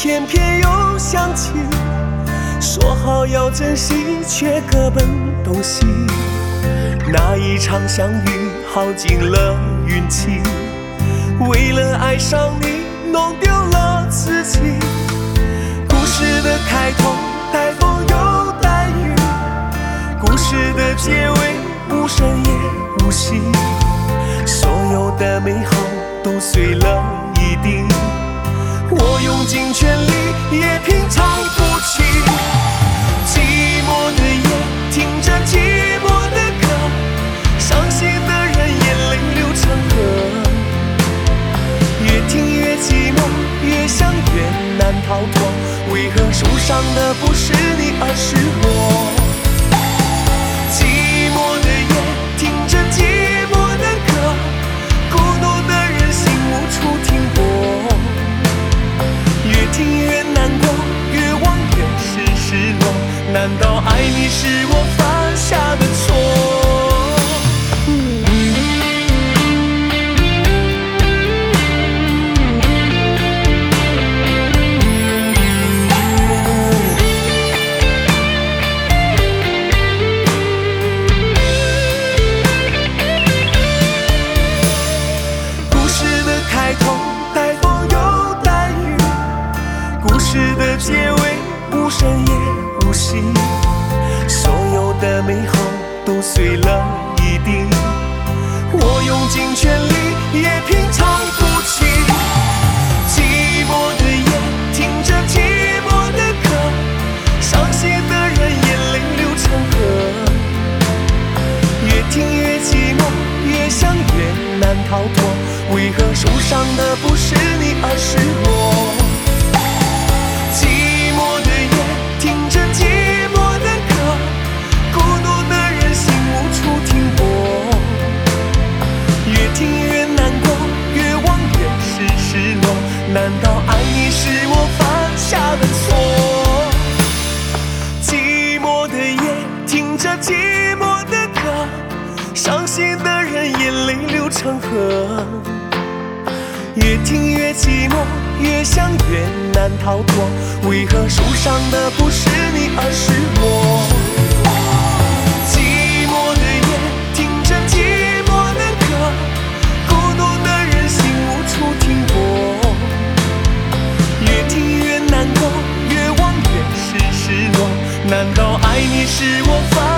偏偏又想起，说好要珍惜，却各奔东西。那一场相遇耗尽了运气，为了爱上你弄丢了自己。故事的开头带风又带雨，故事的结尾无声也无息，所有的美好都碎了一地，我用尽全力也品尝不起。寂寞的夜，听着寂寞的歌，伤心的人眼泪流成河，越听越寂寞，越想越难逃脱，为何受伤的不是你而是我？寂寞的夜，听着寂寞的歌，孤独的人心无处停泊，越听越难过，越忘越是失落，难道爱你是我犯下的错？故事的开头带风又带雨，故事的结尾无声也无息，所有的美好都碎了一地，我用尽全力也品尝不起。寂寞的夜，听着寂寞的歌，伤心的人眼泪流成河，越听越寂寞，越想越难逃脱，为何受伤的不是你而是我？寂寞的夜，听着寂寞的歌，孤独的人心无处停泊，越听越难过，越忘越是失落，难道爱你是我犯下的错？寂寞的夜，听着寂寞的歌，伤心的人眼泪流成河，越听越寂寞，越想越难逃脱，为何受伤的不是你而是我？寂寞的夜，听着寂寞的歌，孤独的人心无处停泊，越听越难过，越忘越是失落，难道爱你是我犯